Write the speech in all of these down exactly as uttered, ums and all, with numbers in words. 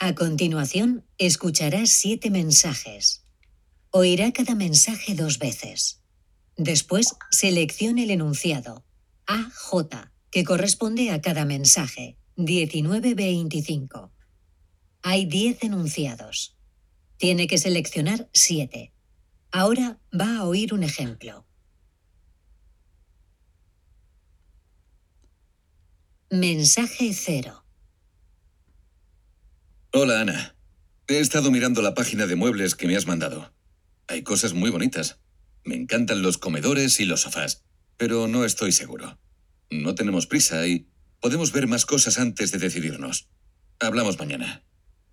A continuación, escuchará siete mensajes. Oirá cada mensaje dos veces. Después, seleccione el enunciado A J, que corresponde a cada mensaje, diecinueve veinticinco. Hay diez enunciados. Tiene que seleccionar siete. Ahora va a oír un ejemplo. Mensaje cero. Hola, Ana. He estado mirando la página de muebles que me has mandado. Hay cosas muy bonitas. Me encantan los comedores y los sofás, pero no estoy seguro. No tenemos prisa y podemos ver más cosas antes de decidirnos. Hablamos mañana.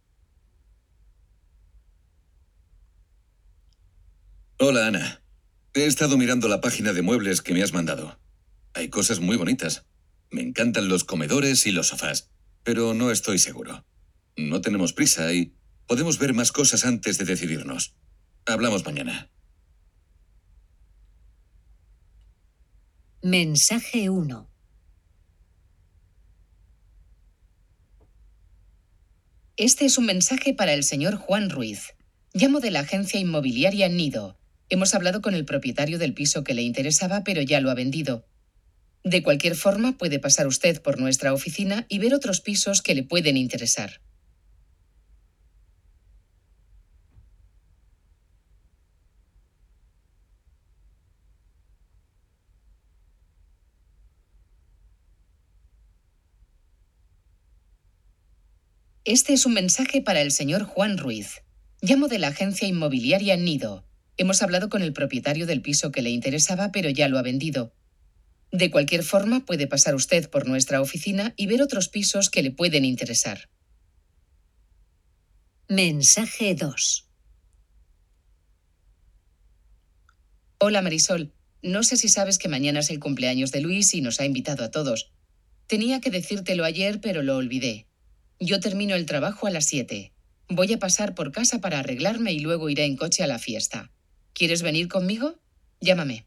Hola, Ana. He estado mirando la página de muebles que me has mandado. Hay cosas muy bonitas. Me encantan los comedores y los sofás, pero no estoy seguro. No tenemos prisa y podemos ver más cosas antes de decidirnos. Hablamos mañana. Mensaje uno. Este es un mensaje para el señor Juan Ruiz. Llamo de la agencia inmobiliaria Nido. Hemos hablado con el propietario del piso que le interesaba, pero ya lo ha vendido. De cualquier forma, puede pasar usted por nuestra oficina y ver otros pisos que le pueden interesar. Este es un mensaje para el señor Juan Ruiz. Llamo de la agencia inmobiliaria Nido. Hemos hablado con el propietario del piso que le interesaba, pero ya lo ha vendido. De cualquier forma, puede pasar usted por nuestra oficina y ver otros pisos que le pueden interesar. Mensaje dos. Hola Marisol, no sé si sabes que mañana es el cumpleaños de Luis y nos ha invitado a todos. Tenía que decírtelo ayer, pero lo olvidé. Yo termino el trabajo a las siete. Voy a pasar por casa para arreglarme y luego iré en coche a la fiesta. ¿Quieres venir conmigo? Llámame.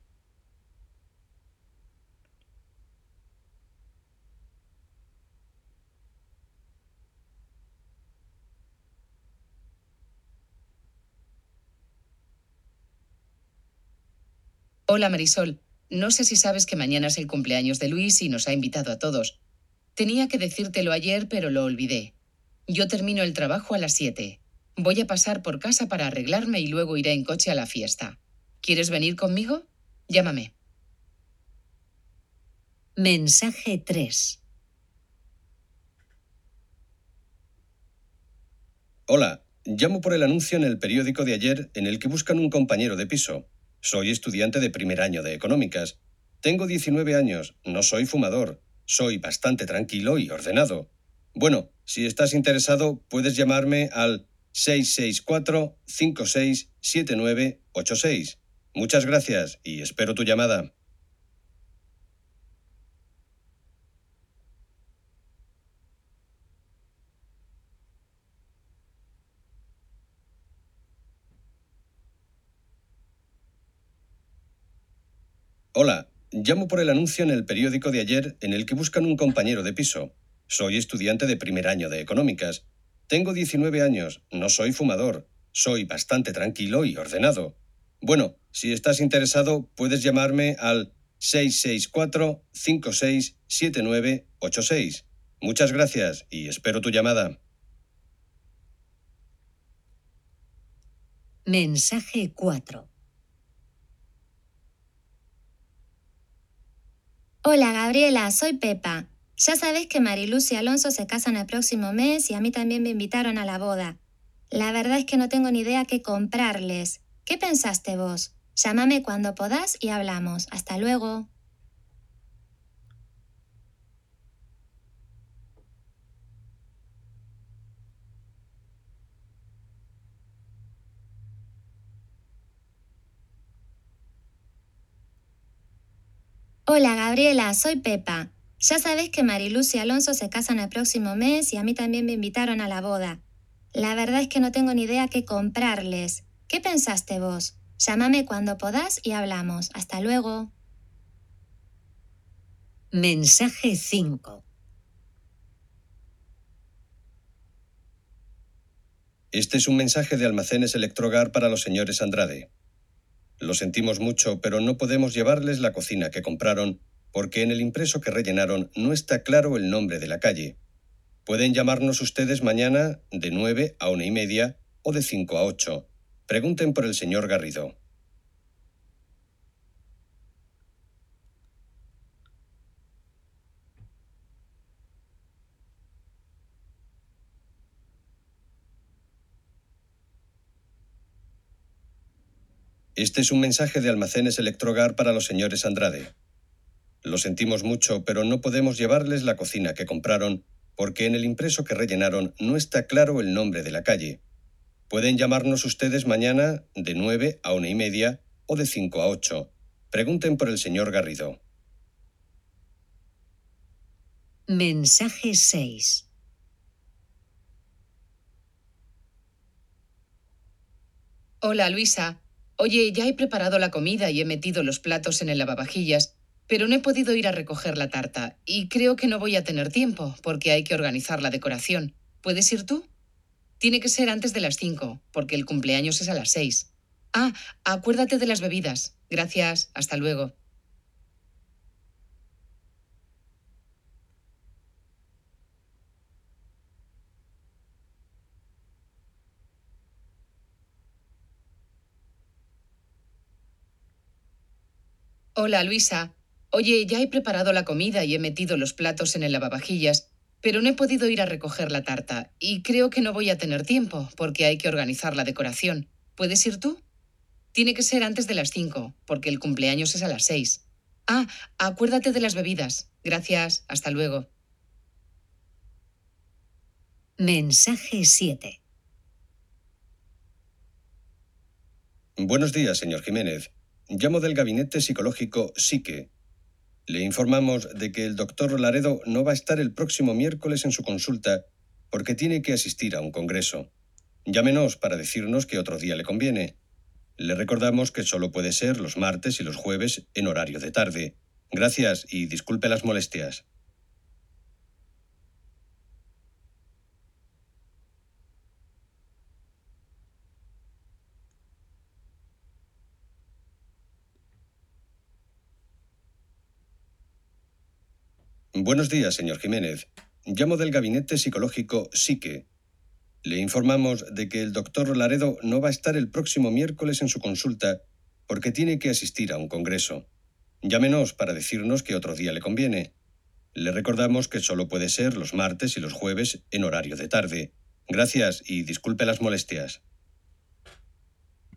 Hola Marisol, no sé si sabes que mañana es el cumpleaños de Luis y nos ha invitado a todos. Tenía que decírtelo ayer, pero lo olvidé. Yo termino el trabajo a las siete. Voy a pasar por casa para arreglarme y luego iré en coche a la fiesta. ¿Quieres venir conmigo? Llámame. Mensaje tres. Hola, llamo por el anuncio en el periódico de ayer en el que buscan un compañero de piso. Soy estudiante de primer año de económicas. Tengo diecinueve años, no soy fumador, soy bastante tranquilo y ordenado. Bueno, si estás interesado, puedes llamarme al seis seis cuatro, cinco seis, siete nueve ocho seis. Muchas gracias y espero tu llamada. Hola, llamo por el anuncio en el periódico de ayer en el que buscan un compañero de piso. Soy estudiante de primer año de económicas. Tengo diecinueve años, no soy fumador, soy bastante tranquilo y ordenado. Bueno, si estás interesado, puedes llamarme al seis seis cuatro, cinco seis, siete nueve ocho seis. Muchas gracias y espero tu llamada. Mensaje cuatro. Hola Gabriela, soy Pepa. Ya sabes que Mariluz y Alonso se casan el próximo mes y a mí también me invitaron a la boda. La verdad es que no tengo ni idea qué comprarles. ¿Qué pensaste vos? Llámame cuando podás y hablamos. Hasta luego. Hola Gabriela, soy Pepa. Ya sabes que Mariluz y Alonso se casan el próximo mes y a mí también me invitaron a la boda. La verdad es que no tengo ni idea qué comprarles. ¿Qué pensaste vos? Llámame cuando podás y hablamos. Hasta luego. Mensaje cinco. Este es un mensaje de Almacenes Electrogar para los señores Andrade. Lo sentimos mucho, pero no podemos llevarles la cocina que compraron porque en el impreso que rellenaron no está claro el nombre de la calle. Pueden llamarnos ustedes mañana de nueve a una y media o de cinco a ocho. Pregunten por el señor Garrido. Este es un mensaje de Almacenes Electrogar para los señores Andrade. Lo sentimos mucho, pero no podemos llevarles la cocina que compraron porque en el impreso que rellenaron no está claro el nombre de la calle. Pueden llamarnos ustedes mañana de nueve a una y media o de cinco a ocho. Pregunten por el señor Garrido. Mensaje seis. Hola, Luisa. Oye, ya he preparado la comida y he metido los platos en el lavavajillas, pero no he podido ir a recoger la tarta y creo que no voy a tener tiempo porque hay que organizar la decoración. ¿Puedes ir tú? Tiene que ser antes de las cinco, porque el cumpleaños es a las seis. Ah, acuérdate de las bebidas. Gracias, hasta luego. Hola, Luisa. Oye, ya he preparado la comida y he metido los platos en el lavavajillas, pero no he podido ir a recoger la tarta y creo que no voy a tener tiempo porque hay que organizar la decoración. ¿Puedes ir tú? Tiene que ser antes de las cinco, porque el cumpleaños es a las seis. Ah, acuérdate de las bebidas. Gracias, hasta luego. Mensaje siete. Buenos días, señor Jiménez. Llamo del gabinete psicológico Psique. Le informamos de que el doctor Laredo no va a estar el próximo miércoles en su consulta porque tiene que asistir a un congreso. Llámenos para decirnos que otro día le conviene. Le recordamos que solo puede ser los martes y los jueves en horario de tarde. Gracias y disculpe las molestias. Buenos días, señor Jiménez. Llamo del gabinete psicológico Psique. Le informamos de que el doctor Laredo no va a estar el próximo miércoles en su consulta porque tiene que asistir a un congreso. Llámenos para decirnos que otro día le conviene. Le recordamos que solo puede ser los martes y los jueves en horario de tarde. Gracias y disculpe las molestias.